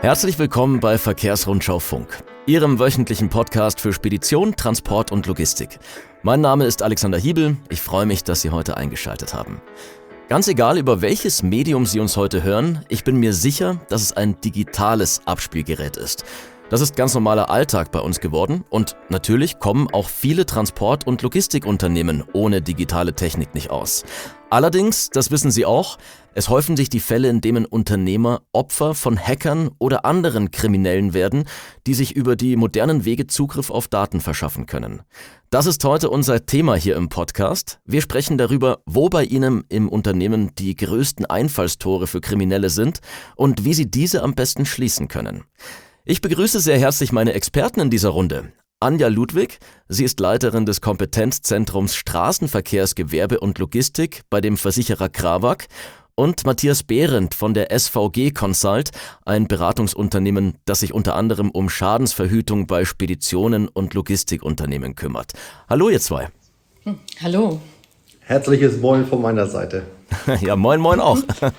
Herzlich willkommen bei Verkehrsrundschau Funk, Ihrem wöchentlichen Podcast für Spedition, Transport und Logistik. Mein Name ist Alexander Hiebel, ich freue mich, dass Sie heute eingeschaltet haben. Ganz egal, über welches Medium Sie uns heute hören, ich bin mir sicher, dass es ein digitales Abspielgerät ist. Das ist ganz normaler Alltag bei uns geworden und natürlich kommen auch viele Transport- und Logistikunternehmen ohne digitale Technik nicht aus. Allerdings, das wissen Sie auch, es häufen sich die Fälle, in denen Unternehmer Opfer von Hackern oder anderen Kriminellen werden, die sich über die modernen Wege Zugriff auf Daten verschaffen können. Das ist heute unser Thema hier im Podcast. Wir sprechen darüber, wo bei Ihnen im Unternehmen die größten Einfallstore für Kriminelle sind und wie Sie diese am besten schließen können. Ich begrüße sehr herzlich meine Experten in dieser Runde. Anja Ludwig, sie ist Leiterin des Kompetenzzentrums Straßenverkehrsgewerbe und Logistik bei dem Versicherer Cravac, und Matthias Behrendt von der SVG Consult, ein Beratungsunternehmen, das sich unter anderem um Schadensverhütung bei Speditionen und Logistikunternehmen kümmert. Hallo ihr zwei. Hallo. Herzliches Moin von meiner Seite. Ja, moin moin auch.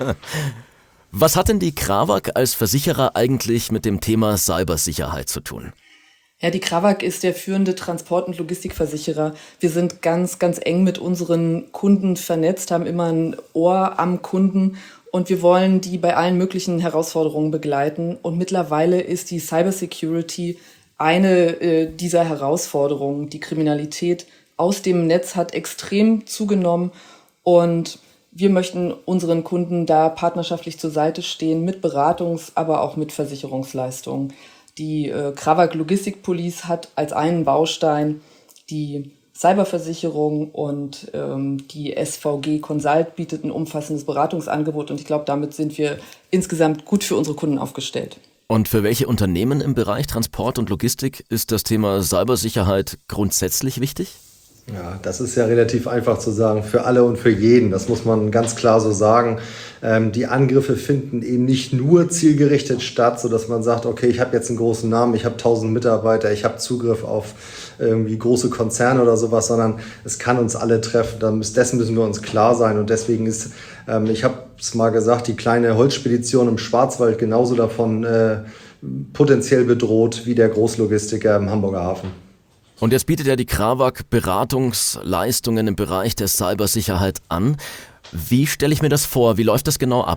Was hat denn die Cravac als Versicherer eigentlich mit dem Thema Cybersicherheit zu tun? Ja, die Cravac ist der führende Transport- und Logistikversicherer. Wir sind ganz, ganz eng mit unseren Kunden vernetzt, haben immer ein Ohr am Kunden und wir wollen die bei allen möglichen Herausforderungen begleiten. Und mittlerweile ist die Cybersecurity eine dieser Herausforderungen. Die Kriminalität aus dem Netz hat extrem zugenommen und wir möchten unseren Kunden da partnerschaftlich zur Seite stehen mit Beratungs-, aber auch mit Versicherungsleistungen. Die Cravac Logistic Police hat als einen Baustein die Cyberversicherung und die SVG Consult bietet ein umfassendes Beratungsangebot und ich glaube, damit sind wir insgesamt gut für unsere Kunden aufgestellt. Und für welche Unternehmen im Bereich Transport und Logistik ist das Thema Cybersicherheit grundsätzlich wichtig? Ja, das ist ja relativ einfach zu sagen, für alle und für jeden. Das muss man ganz klar so sagen. Die Angriffe finden eben nicht nur zielgerichtet statt, sodass man sagt, okay, ich habe jetzt einen großen Namen, ich habe 1000 Mitarbeiter, ich habe Zugriff auf irgendwie große Konzerne oder sowas, sondern es kann uns alle treffen. Dessen müssen wir uns klar sein. Und deswegen ist, ich habe es mal gesagt, die kleine Holzspedition im Schwarzwald genauso davon potenziell bedroht wie der Großlogistiker im Hamburger Hafen. Und jetzt bietet ja die Cravac Beratungsleistungen im Bereich der Cybersicherheit an. Wie stelle ich mir das vor? Wie läuft das genau ab?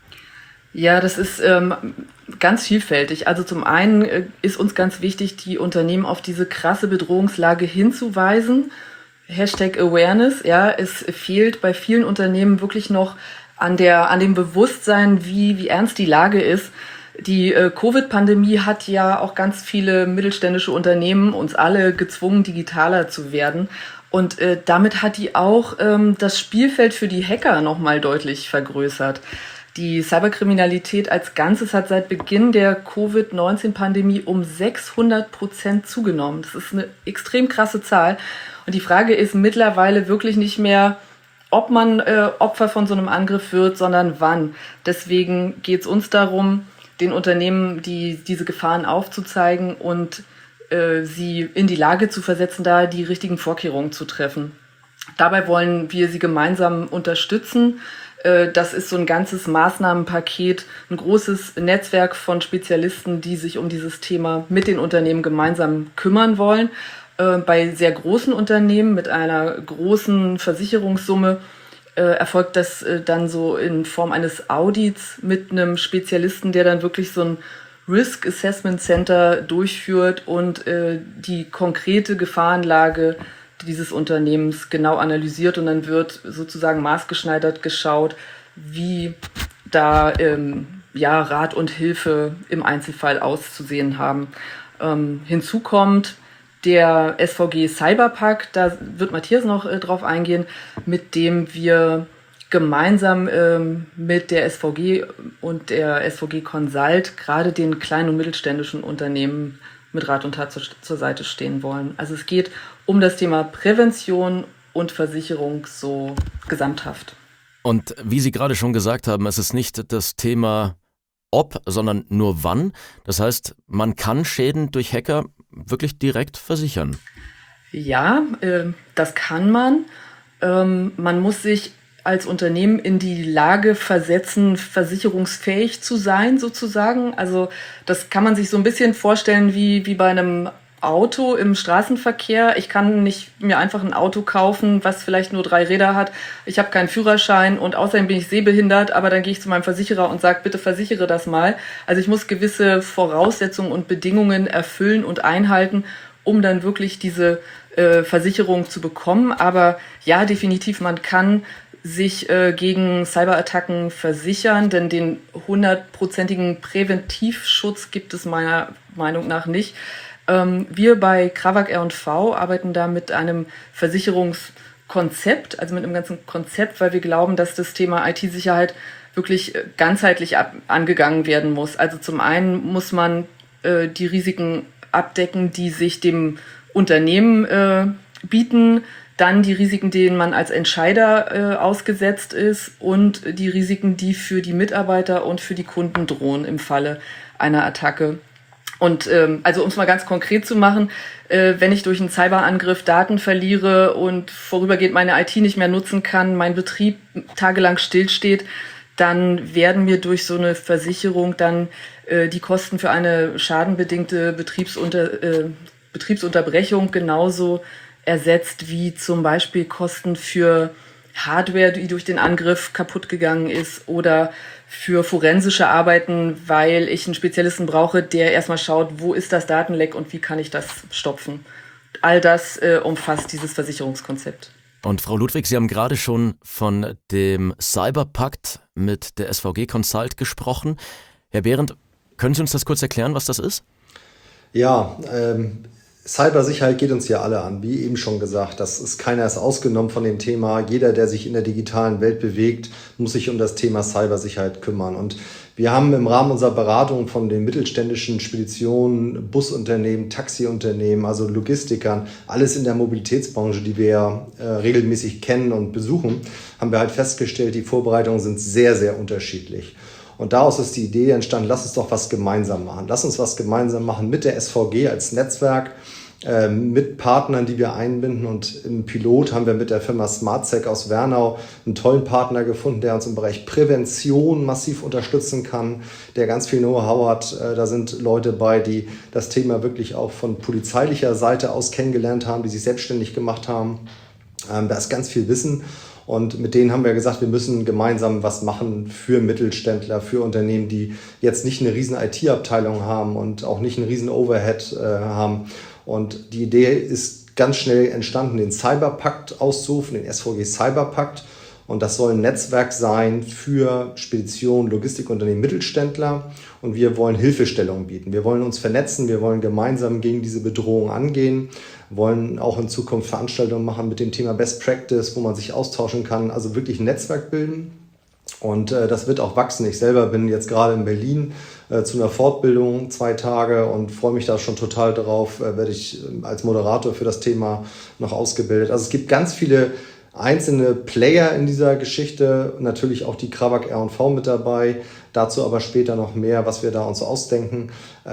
Ja, das ist ganz vielfältig. Also zum einen ist uns ganz wichtig, die Unternehmen auf diese krasse Bedrohungslage hinzuweisen. #Awareness, ja, es fehlt bei vielen Unternehmen wirklich noch an dem Bewusstsein, wie ernst die Lage ist. Die Covid-Pandemie hat ja auch ganz viele mittelständische Unternehmen, uns alle gezwungen, digitaler zu werden. Und damit hat die auch das Spielfeld für die Hacker nochmal deutlich vergrößert. Die Cyberkriminalität als Ganzes hat seit Beginn der Covid-19-Pandemie um 600% zugenommen. Das ist eine extrem krasse Zahl. Und die Frage ist mittlerweile wirklich nicht mehr, ob man Opfer von so einem Angriff wird, sondern wann. Deswegen geht es uns darum, den Unternehmen diese Gefahren aufzuzeigen und sie in die Lage zu versetzen, da die richtigen Vorkehrungen zu treffen. Dabei wollen wir sie gemeinsam unterstützen. Das ist so ein ganzes Maßnahmenpaket, ein großes Netzwerk von Spezialisten, die sich um dieses Thema mit den Unternehmen gemeinsam kümmern wollen. Bei sehr großen Unternehmen mit einer großen Versicherungssumme erfolgt das dann so in Form eines Audits mit einem Spezialisten, der dann wirklich so ein Risk Assessment Center durchführt und die konkrete Gefahrenlage dieses Unternehmens genau analysiert und dann wird sozusagen maßgeschneidert geschaut, wie da Rat und Hilfe im Einzelfall auszusehen haben. Hinzu kommt der SVG Cyberpack, da wird Matthias noch drauf eingehen, mit dem wir gemeinsam mit der SVG und der SVG Consult gerade den kleinen und mittelständischen Unternehmen mit Rat und Tat zur Seite stehen wollen. Also es geht um das Thema Prävention und Versicherung so gesamthaft. Und wie Sie gerade schon gesagt haben, es ist nicht das Thema ob, sondern nur wann. Das heißt, man kann Schäden durch Hacker wirklich direkt versichern. Ja, das kann man. Man muss sich als Unternehmen in die Lage versetzen, versicherungsfähig zu sein, sozusagen. Also das kann man sich so ein bisschen vorstellen wie bei einem Auto im Straßenverkehr. Ich kann nicht mir einfach ein Auto kaufen, was vielleicht nur 3 Räder hat. Ich habe keinen Führerschein und außerdem bin ich sehbehindert, aber dann gehe ich zu meinem Versicherer und sage, bitte versichere das mal. Also ich muss gewisse Voraussetzungen und Bedingungen erfüllen und einhalten, um dann wirklich diese Versicherung zu bekommen. Aber ja, definitiv, man kann sich gegen Cyberattacken versichern, denn den 100%igen Präventivschutz gibt es meiner Meinung nach nicht. Wir bei Krawak R&V arbeiten da mit einem Versicherungskonzept, also mit einem ganzen Konzept, weil wir glauben, dass das Thema IT-Sicherheit wirklich ganzheitlich angegangen werden muss. Also zum einen muss man die Risiken abdecken, die sich dem Unternehmen bieten, dann die Risiken, denen man als Entscheider ausgesetzt ist und die Risiken, die für die Mitarbeiter und für die Kunden drohen im Falle einer Attacke. Und also um es mal ganz konkret zu machen, wenn ich durch einen Cyberangriff Daten verliere und vorübergehend meine IT nicht mehr nutzen kann, mein Betrieb tagelang stillsteht, dann werden mir durch so eine Versicherung dann die Kosten für eine schadenbedingte Betriebsunterbrechung genauso ersetzt wie zum Beispiel Kosten für Hardware, die durch den Angriff kaputt gegangen ist, oder für forensische Arbeiten, weil ich einen Spezialisten brauche, der erstmal schaut, wo ist das Datenleck und wie kann ich das stopfen. All das umfasst dieses Versicherungskonzept. Und Frau Ludwig, Sie haben gerade schon von dem Cyberpakt mit der SVG Consult gesprochen. Herr Behrendt, können Sie uns das kurz erklären, was das ist? Ja, Cybersicherheit geht uns ja alle an, wie eben schon gesagt. Keiner ist ausgenommen von dem Thema. Jeder, der sich in der digitalen Welt bewegt, muss sich um das Thema Cybersicherheit kümmern. Und wir haben im Rahmen unserer Beratung von den mittelständischen Speditionen, Busunternehmen, Taxiunternehmen, also Logistikern, alles in der Mobilitätsbranche, die wir ja regelmäßig kennen und besuchen, haben wir halt festgestellt, die Vorbereitungen sind sehr, sehr unterschiedlich. Und daraus ist die Idee entstanden, lass uns doch was gemeinsam machen. Lass uns was gemeinsam machen mit der SVG als Netzwerk, mit Partnern, die wir einbinden. Und im Pilot haben wir mit der Firma SmartSec aus Wernau einen tollen Partner gefunden, der uns im Bereich Prävention massiv unterstützen kann, der ganz viel Know-how hat. Da sind Leute bei, die das Thema wirklich auch von polizeilicher Seite aus kennengelernt haben, die sich selbstständig gemacht haben. Da ist ganz viel Wissen. Und mit denen haben wir gesagt, wir müssen gemeinsam was machen für Mittelständler, für Unternehmen, die jetzt nicht eine riesen IT-Abteilung haben und auch nicht einen riesen Overhead haben. Und die Idee ist ganz schnell entstanden, den Cyberpakt auszurufen, den SVG Cyberpakt. Und das soll ein Netzwerk sein für Speditionen, Logistikunternehmen, Mittelständler. Und wir wollen Hilfestellung bieten. Wir wollen uns vernetzen, wir wollen gemeinsam gegen diese Bedrohung angehen, wollen auch in Zukunft Veranstaltungen machen mit dem Thema Best Practice, wo man sich austauschen kann, also wirklich ein Netzwerk bilden. Und das wird auch wachsen. Ich selber bin jetzt gerade in Berlin zu einer Fortbildung 2 Tage und freue mich da schon total drauf. Werde ich als Moderator für das Thema noch ausgebildet. Also es gibt ganz viele einzelne Player in dieser Geschichte, natürlich auch die Krawak R&V mit dabei, dazu aber später noch mehr, was wir da uns ausdenken.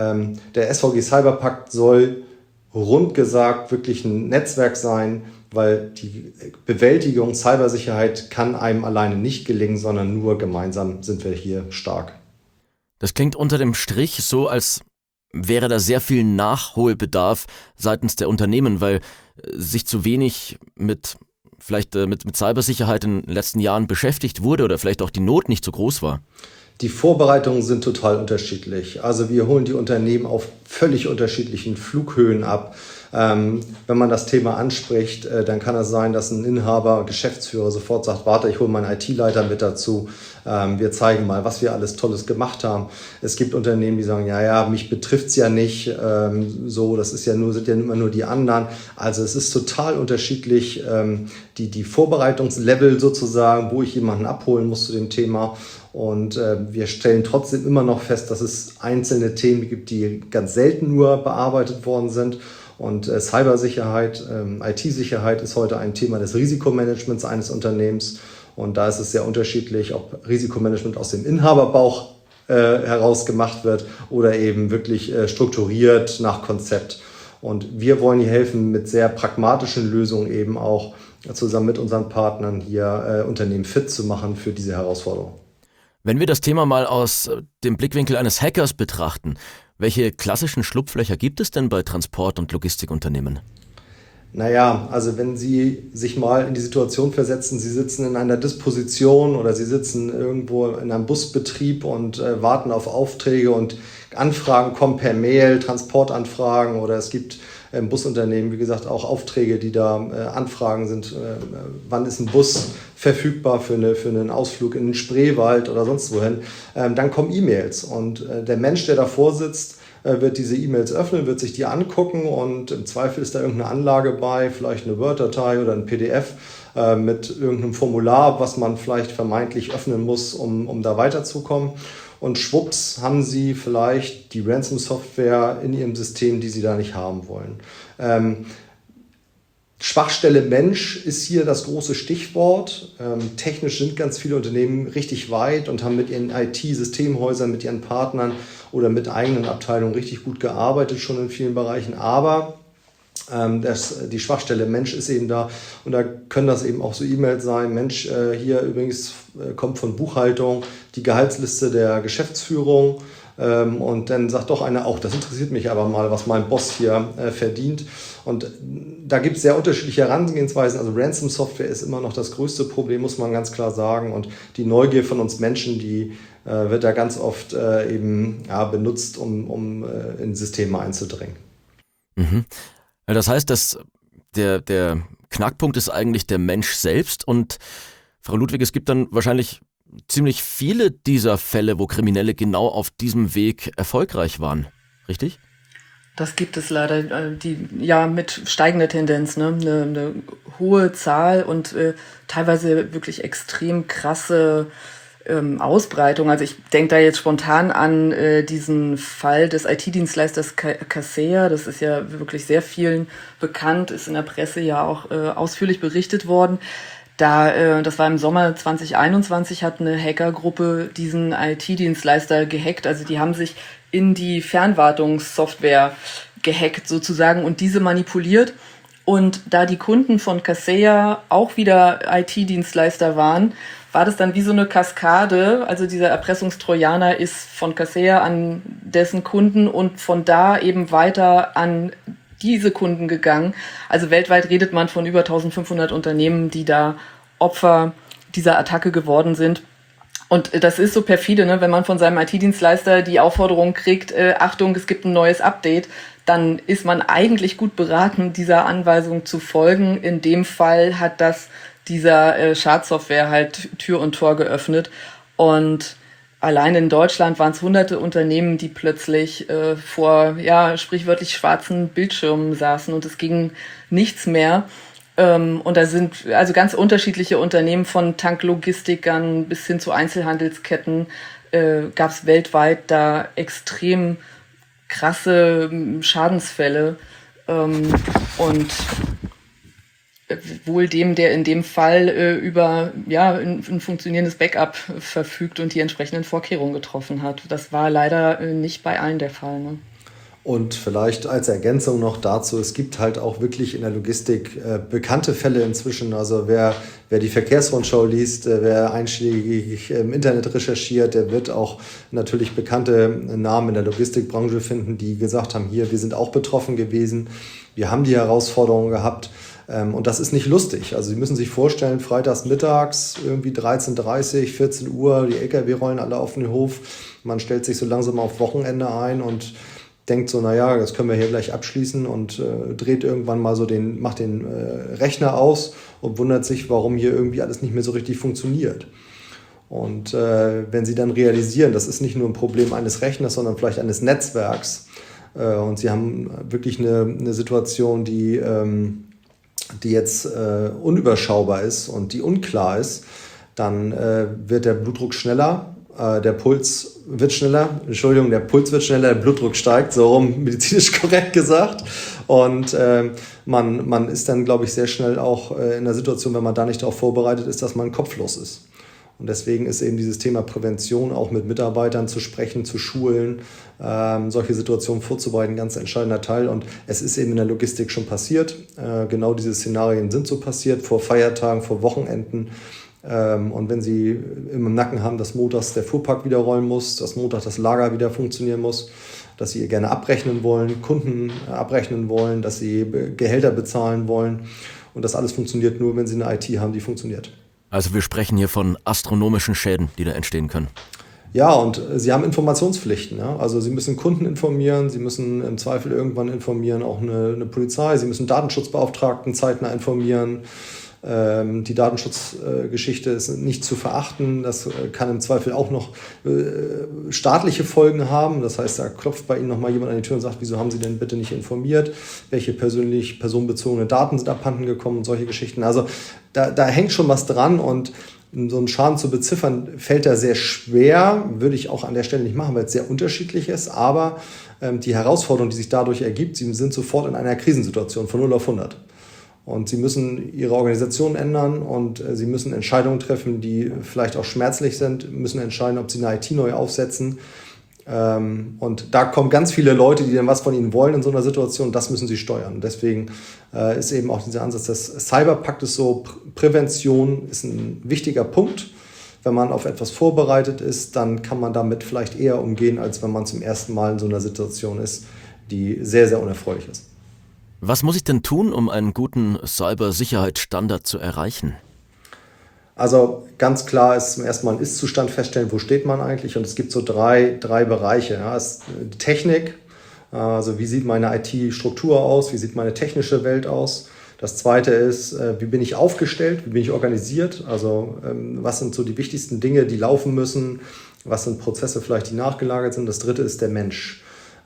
Der SVG Cyberpakt soll rund gesagt wirklich ein Netzwerk sein, weil die Bewältigung Cybersicherheit kann einem alleine nicht gelingen, sondern nur gemeinsam sind wir hier stark. Das klingt unter dem Strich so, als wäre da sehr viel Nachholbedarf seitens der Unternehmen, weil sich zu wenig mit Cybersicherheit in den letzten Jahren beschäftigt wurde oder vielleicht auch die Not nicht so groß war. Die Vorbereitungen sind total unterschiedlich. Also wir holen die Unternehmen auf völlig unterschiedlichen Flughöhen ab. Wenn man das Thema anspricht, dann kann es sein, dass ein Inhaber, Geschäftsführer sofort sagt, warte, ich hole meinen IT-Leiter mit dazu. Wir zeigen mal, was wir alles Tolles gemacht haben. Es gibt Unternehmen, die sagen, ja, mich betrifft's ja nicht. Sind ja immer nur die anderen. Also es ist total unterschiedlich, die Vorbereitungslevel sozusagen, wo ich jemanden abholen muss zu dem Thema. Und wir stellen trotzdem immer noch fest, dass es einzelne Themen gibt, die ganz selten nur bearbeitet worden sind. Und Cybersicherheit, IT-Sicherheit ist heute ein Thema des Risikomanagements eines Unternehmens. Und da ist es sehr unterschiedlich, ob Risikomanagement aus dem Inhaberbauch heraus gemacht wird oder eben wirklich strukturiert nach Konzept. Und wir wollen hier helfen, mit sehr pragmatischen Lösungen eben auch zusammen mit unseren Partnern hier Unternehmen fit zu machen für diese Herausforderung. Wenn wir das Thema mal aus dem Blickwinkel eines Hackers betrachten, welche klassischen Schlupflöcher gibt es denn bei Transport- und Logistikunternehmen? Naja, also wenn Sie sich mal in die Situation versetzen, Sie sitzen in einer Disposition oder Sie sitzen irgendwo in einem Busbetrieb und warten auf Aufträge und Anfragen kommen per Mail, Transportanfragen oder es gibt im Busunternehmen, wie gesagt, auch Aufträge, die da Anfragen sind, wann ist ein Bus verfügbar für einen Ausflug in den Spreewald oder sonst wohin, dann kommen E-Mails und der Mensch, der davor sitzt, wird diese E-Mails öffnen, wird sich die angucken und im Zweifel ist da irgendeine Anlage bei, vielleicht eine Word-Datei oder ein PDF mit irgendeinem Formular, was man vielleicht vermeintlich öffnen muss, um da weiterzukommen. Und schwupps haben Sie vielleicht die Ransom-Software in Ihrem System, die Sie da nicht haben wollen. Schwachstelle Mensch ist hier das große Stichwort. Technisch sind ganz viele Unternehmen richtig weit und haben mit ihren IT-Systemhäusern, mit ihren Partnern oder mit eigenen Abteilungen richtig gut gearbeitet, schon in vielen Bereichen. Aber die Schwachstelle Mensch ist eben da und da können das eben auch so E-Mails sein. Mensch, hier übrigens kommt von Buchhaltung die Gehaltsliste der Geschäftsführung. Und dann sagt doch einer auch, das interessiert mich aber mal, was mein Boss hier verdient. Und da gibt es sehr unterschiedliche Herangehensweisen. Also Ransom-Software ist immer noch das größte Problem, muss man ganz klar sagen. Und die Neugier von uns Menschen, die wird da ganz oft benutzt, um in Systeme einzudringen. Mhm. Ja, das heißt, dass der Knackpunkt ist eigentlich der Mensch selbst. Und Frau Ludwig, es gibt dann wahrscheinlich ziemlich viele dieser Fälle, wo Kriminelle genau auf diesem Weg erfolgreich waren, richtig? Das gibt es leider, mit steigender Tendenz, ne? Eine hohe Zahl und teilweise wirklich extrem krasse Ausbreitung. Also ich denke da jetzt spontan an diesen Fall des IT-Dienstleisters Kaseya. Das ist ja wirklich sehr vielen bekannt, ist in der Presse ja auch ausführlich berichtet worden. Das war im Sommer 2021, hat eine Hackergruppe diesen IT-Dienstleister gehackt. Also die haben sich in die Fernwartungssoftware gehackt sozusagen und diese manipuliert. Und da die Kunden von Kaseya auch wieder IT-Dienstleister waren, war das dann wie so eine Kaskade. Also dieser Erpressungstrojaner ist von Kaseya an dessen Kunden und von da eben weiter an diese Kunden gegangen. Also weltweit redet man von über 1500 Unternehmen, die da Opfer dieser Attacke geworden sind. Und das ist so perfide, ne? Wenn man von seinem IT-Dienstleister die Aufforderung kriegt, Achtung, es gibt ein neues Update, dann ist man eigentlich gut beraten, dieser Anweisung zu folgen. In dem Fall hat das dieser Schadsoftware halt Tür und Tor geöffnet. Und allein in Deutschland waren es hunderte Unternehmen, die plötzlich vor sprichwörtlich schwarzen Bildschirmen saßen und es ging nichts mehr. Und da sind also ganz unterschiedliche Unternehmen von Tanklogistikern bis hin zu Einzelhandelsketten, gab es weltweit da extrem krasse Schadensfälle. Und wohl dem, der in dem Fall über ein funktionierendes Backup verfügt und die entsprechenden Vorkehrungen getroffen hat. Das war leider nicht bei allen der Fall, ne? Und vielleicht als Ergänzung noch dazu, es gibt halt auch wirklich in der Logistik bekannte Fälle inzwischen. Also wer die Verkehrsrundschau liest, wer einschlägig im Internet recherchiert, der wird auch natürlich bekannte Namen in der Logistikbranche finden, die gesagt haben, hier, wir sind auch betroffen gewesen, wir haben die Herausforderungen gehabt. Und das ist nicht lustig. Also Sie müssen sich vorstellen, freitags mittags, irgendwie 13:30, 14 Uhr, die LKW rollen alle auf den Hof. Man stellt sich so langsam auf Wochenende ein und denkt so, naja, das können wir hier gleich abschließen und dreht irgendwann mal macht den Rechner aus und wundert sich, warum hier irgendwie alles nicht mehr so richtig funktioniert. Und wenn Sie dann realisieren, das ist nicht nur ein Problem eines Rechners, sondern vielleicht eines Netzwerks und Sie haben wirklich eine Situation, die jetzt unüberschaubar ist und die unklar ist, dann wird der Blutdruck schneller, der Puls wird schneller, der Puls wird schneller, der Blutdruck steigt, so rum medizinisch korrekt gesagt. Und man ist dann, glaube ich, sehr schnell auch in der Situation, wenn man da nicht darauf vorbereitet ist, dass man kopflos ist. Und deswegen ist eben dieses Thema Prävention, auch mit Mitarbeitern zu sprechen, zu schulen, solche Situationen vorzubereiten, ein ganz entscheidender Teil. Und es ist eben in der Logistik schon passiert. Genau diese Szenarien sind so passiert, vor Feiertagen, vor Wochenenden. Und wenn Sie im Nacken haben, dass montags der Fuhrpark wieder rollen muss, dass montags das Lager wieder funktionieren muss, dass Sie gerne abrechnen wollen, Kunden abrechnen wollen, dass Sie Gehälter bezahlen wollen. Und das alles funktioniert nur, wenn Sie eine IT haben, die funktioniert. Also wir sprechen hier von astronomischen Schäden, die da entstehen können. Ja, und Sie haben Informationspflichten. Ja? Also Sie müssen Kunden informieren, Sie müssen im Zweifel irgendwann informieren, auch eine Polizei, Sie müssen Datenschutzbeauftragten zeitnah informieren. Die Datenschutzgeschichte ist nicht zu verachten. Das kann im Zweifel auch noch staatliche Folgen haben. Das heißt, da klopft bei Ihnen nochmal jemand an die Tür und sagt, wieso haben Sie denn bitte nicht informiert? Welche personenbezogene Daten sind abhanden gekommen und solche Geschichten. Also da hängt schon was dran und so einen Schaden zu beziffern, fällt da sehr schwer, würde ich auch an der Stelle nicht machen, weil es sehr unterschiedlich ist. Aber die Herausforderung, die sich dadurch ergibt, Sie sind sofort in einer Krisensituation von 0 auf 100. Und Sie müssen Ihre Organisation ändern und Sie müssen Entscheidungen treffen, die vielleicht auch schmerzlich sind, müssen entscheiden, ob Sie eine IT neu aufsetzen. Und da kommen ganz viele Leute, die dann was von Ihnen wollen in so einer Situation. Das müssen Sie steuern. Deswegen ist eben auch dieser Ansatz des Cyberpaktes so, Prävention ist ein wichtiger Punkt. Wenn man auf etwas vorbereitet ist, dann kann man damit vielleicht eher umgehen, als wenn man zum ersten Mal in so einer Situation ist, die sehr, sehr unerfreulich ist. Was muss ich denn tun, um einen guten Cybersicherheitsstandard zu erreichen? Also ganz klar ist zum ersten Mal ein Ist-Zustand feststellen, wo steht man eigentlich. Und es gibt so drei Bereiche. Ja. Es ist die Technik, also wie sieht meine IT-Struktur aus, wie sieht meine technische Welt aus. Das zweite ist, wie bin ich aufgestellt, wie bin ich organisiert, also was sind so die wichtigsten Dinge, die laufen müssen, was sind Prozesse vielleicht, die nachgelagert sind. Das dritte ist der Mensch.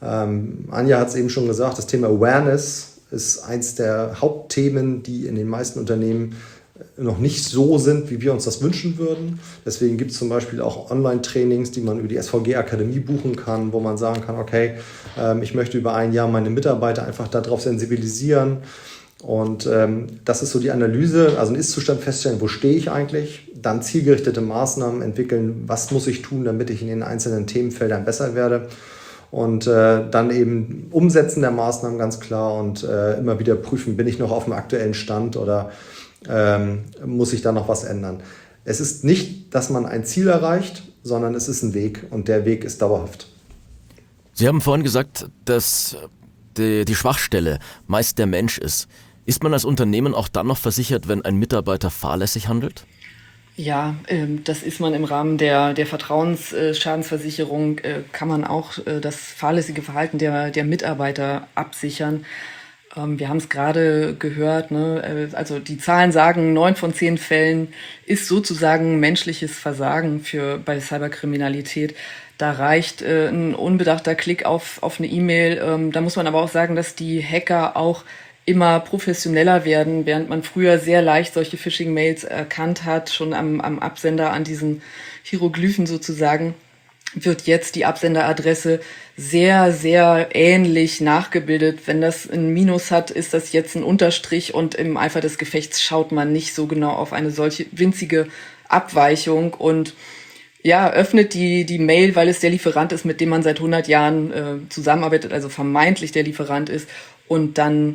Anja hat es eben schon gesagt, das Thema Awareness ist eins der Hauptthemen, die in den meisten Unternehmen noch nicht so sind, wie wir uns das wünschen würden. Deswegen gibt es zum Beispiel auch Online-Trainings, die man über die SVG-Akademie buchen kann, wo man sagen kann, okay, ich möchte über ein Jahr meine Mitarbeiter einfach darauf sensibilisieren. Und das ist so die Analyse, also einen Ist-Zustand feststellen, wo stehe ich eigentlich, dann zielgerichtete Maßnahmen entwickeln, was muss ich tun, damit ich in den einzelnen Themenfeldern besser werde. Und dann eben Umsetzen der Maßnahmen ganz klar und immer wieder prüfen, bin ich noch auf dem aktuellen Stand oder muss ich da noch was ändern. Es ist nicht, dass man ein Ziel erreicht, sondern es ist ein Weg und der Weg ist dauerhaft. Sie haben vorhin gesagt, dass die Schwachstelle meist der Mensch ist. Ist man als Unternehmen auch dann noch versichert, wenn ein Mitarbeiter fahrlässig handelt? Ja, das ist man im Rahmen der Vertrauensschadensversicherung, kann man auch das fahrlässige Verhalten der Mitarbeiter absichern. Wir haben es gerade gehört, ne? Also die Zahlen sagen, 9 von 10 Fällen ist sozusagen menschliches Versagen bei Cyberkriminalität. Da reicht ein unbedachter Klick auf eine E-Mail. Da muss man aber auch sagen, dass die Hacker auch immer professioneller werden, während man früher sehr leicht solche Phishing-Mails erkannt hat, schon am Absender, an diesen Hieroglyphen sozusagen, wird jetzt die Absenderadresse sehr, sehr ähnlich nachgebildet. Wenn das ein Minus hat, ist das jetzt ein Unterstrich und im Eifer des Gefechts schaut man nicht so genau auf eine solche winzige Abweichung und ja, öffnet die Mail, weil es der Lieferant ist, mit dem man seit 100 Jahren zusammenarbeitet, also vermeintlich der Lieferant ist und dann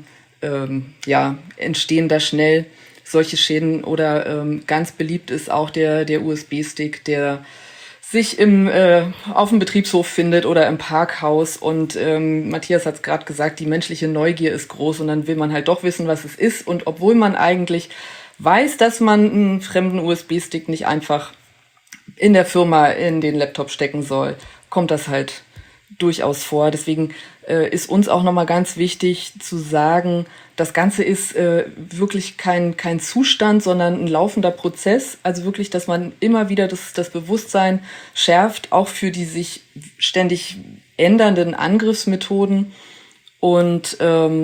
entstehen da schnell solche Schäden oder ganz beliebt ist auch der USB-Stick, der sich auf dem Betriebshof findet oder im Parkhaus und Matthias hat es gerade gesagt, die menschliche Neugier ist groß und dann will man halt doch wissen, was es ist und obwohl man eigentlich weiß, dass man einen fremden USB-Stick nicht einfach in der Firma in den Laptop stecken soll, kommt das halt durchaus vor. Deswegen ist uns auch nochmal ganz wichtig zu sagen, das Ganze ist wirklich kein Zustand, sondern ein laufender Prozess. Also wirklich, dass man immer wieder das Bewusstsein schärft, auch für die sich ständig ändernden Angriffsmethoden. Und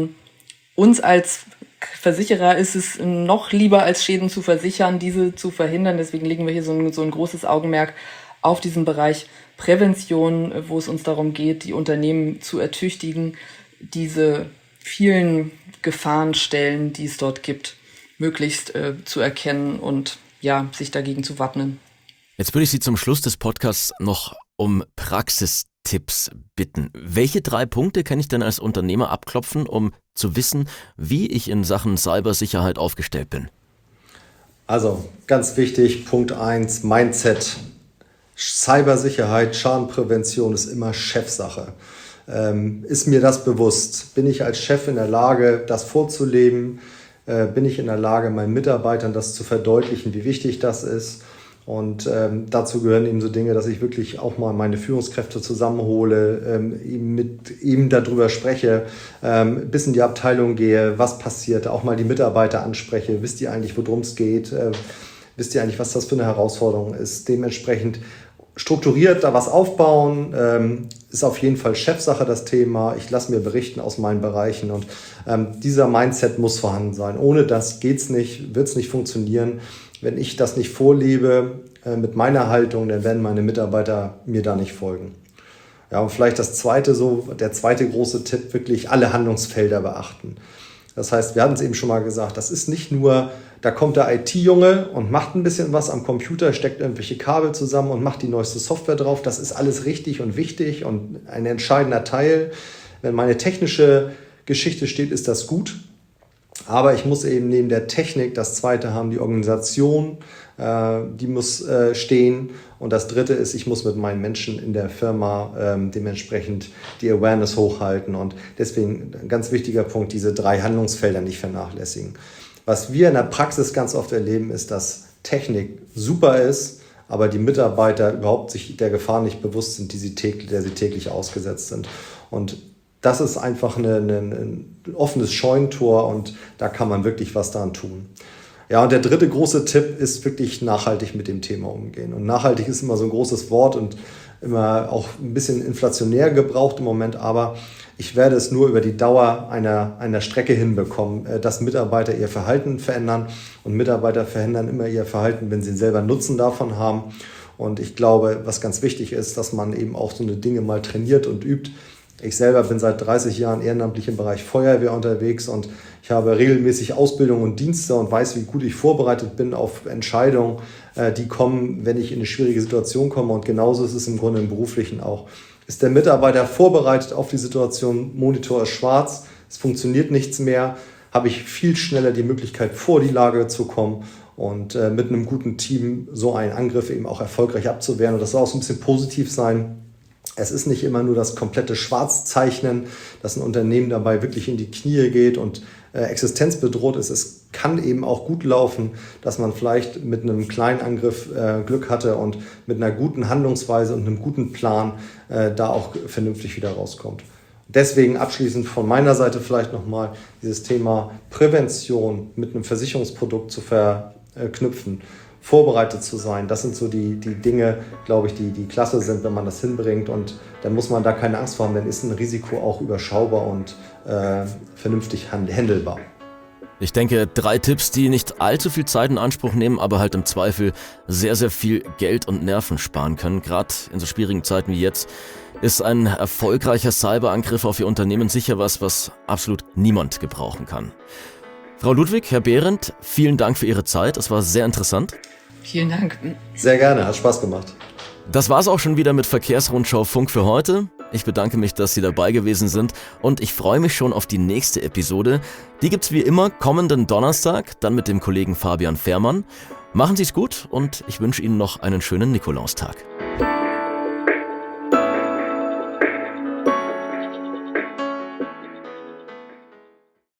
uns als Versicherer ist es noch lieber, als Schäden zu versichern, diese zu verhindern. Deswegen legen wir hier so ein großes Augenmerk auf diesen Bereich Prävention, wo es uns darum geht, die Unternehmen zu ertüchtigen, diese vielen Gefahrenstellen, die es dort gibt, möglichst zu erkennen und ja, sich dagegen zu wappnen. Jetzt würde ich Sie zum Schluss des Podcasts noch um Praxistipps bitten. Welche 3 Punkte kann ich denn als Unternehmer abklopfen, um zu wissen, wie ich in Sachen Cybersicherheit aufgestellt bin? Also ganz wichtig, Punkt 1, Mindset. Cybersicherheit, Schadenprävention ist immer Chefsache. Ist mir das bewusst? Bin ich als Chef in der Lage, das vorzuleben? Bin ich in der Lage, meinen Mitarbeitern das zu verdeutlichen, wie wichtig das ist? Und dazu gehören eben so Dinge, dass ich wirklich auch mal meine Führungskräfte zusammenhole, mit ihm darüber spreche, bis in die Abteilung gehe, was passiert, auch mal die Mitarbeiter anspreche, wisst ihr eigentlich, worum es geht, wisst ihr eigentlich, was das für eine Herausforderung ist. Dementsprechend strukturiert da was aufbauen, ist auf jeden Fall Chefsache das Thema. Ich lasse mir berichten aus meinen Bereichen und dieser Mindset muss vorhanden sein. Ohne das geht's nicht, wird's nicht funktionieren. Wenn ich das nicht vorlebe mit meiner Haltung, dann werden meine Mitarbeiter mir da nicht folgen. Ja, und vielleicht der zweite große Tipp, wirklich alle Handlungsfelder beachten. Das heißt, wir hatten es eben schon mal gesagt, das ist nicht nur, da kommt der IT-Junge und macht ein bisschen was am Computer, steckt irgendwelche Kabel zusammen und macht die neueste Software drauf. Das ist alles richtig und wichtig und ein entscheidender Teil. Wenn meine technische Geschichte steht, ist das gut. Aber ich muss eben neben der Technik das zweite haben, die Organisation, die muss stehen. Und das dritte ist, ich muss mit meinen Menschen in der Firma dementsprechend die Awareness hochhalten. Und deswegen ein ganz wichtiger Punkt, diese 3 Handlungsfelder nicht vernachlässigen. Was wir in der Praxis ganz oft erleben, ist, dass Technik super ist, aber die Mitarbeiter überhaupt sich der Gefahr nicht bewusst sind, der sie täglich ausgesetzt sind. Und das ist einfach ein offenes Scheunentor und da kann man wirklich was daran tun. Ja, und der dritte große Tipp ist wirklich nachhaltig mit dem Thema umgehen. Und nachhaltig ist immer so ein großes Wort und immer auch ein bisschen inflationär gebraucht im Moment, aber ich werde es nur über die Dauer einer Strecke hinbekommen, dass Mitarbeiter ihr Verhalten verändern und Mitarbeiter verändern immer ihr Verhalten, wenn sie selber Nutzen davon haben. Und ich glaube, was ganz wichtig ist, dass man eben auch so eine Dinge mal trainiert und übt. Ich selber bin seit 30 Jahren ehrenamtlich im Bereich Feuerwehr unterwegs und ich habe regelmäßig Ausbildung und Dienste und weiß, wie gut ich vorbereitet bin auf Entscheidungen, die kommen, wenn ich in eine schwierige Situation komme. Und genauso ist es im Grunde im Beruflichen auch. Ist der Mitarbeiter vorbereitet auf die Situation, Monitor ist schwarz, es funktioniert nichts mehr, habe ich viel schneller die Möglichkeit, vor die Lage zu kommen und mit einem guten Team so einen Angriff eben auch erfolgreich abzuwehren. Und das soll auch so ein bisschen positiv sein. Es ist nicht immer nur das komplette Schwarzzeichnen, dass ein Unternehmen dabei wirklich in die Knie geht und existenzbedroht ist. Es kann eben auch gut laufen, dass man vielleicht mit einem kleinen Angriff Glück hatte und mit einer guten Handlungsweise und einem guten Plan da auch vernünftig wieder rauskommt. Deswegen abschließend von meiner Seite vielleicht nochmal dieses Thema Prävention mit einem Versicherungsprodukt zu verknüpfen. Vorbereitet zu sein. Das sind so die Dinge, glaube ich, die klasse sind, wenn man das hinbringt. Und dann muss man da keine Angst vor haben, dann ist ein Risiko auch überschaubar und vernünftig handelbar. Ich denke, 3 Tipps, die nicht allzu viel Zeit in Anspruch nehmen, aber halt im Zweifel sehr, sehr viel Geld und Nerven sparen können. Gerade in so schwierigen Zeiten wie jetzt ist ein erfolgreicher Cyberangriff auf Ihr Unternehmen sicher was absolut niemand gebrauchen kann. Frau Ludwig, Herr Behrendt, vielen Dank für Ihre Zeit. Es war sehr interessant. Vielen Dank. Sehr gerne, hat Spaß gemacht. Das war's auch schon wieder mit Verkehrsrundschau Funk für heute. Ich bedanke mich, dass Sie dabei gewesen sind und ich freue mich schon auf die nächste Episode. Die gibt's wie immer kommenden Donnerstag, dann mit dem Kollegen Fabian Fährmann. Machen Sie's gut und ich wünsche Ihnen noch einen schönen Nikolaustag.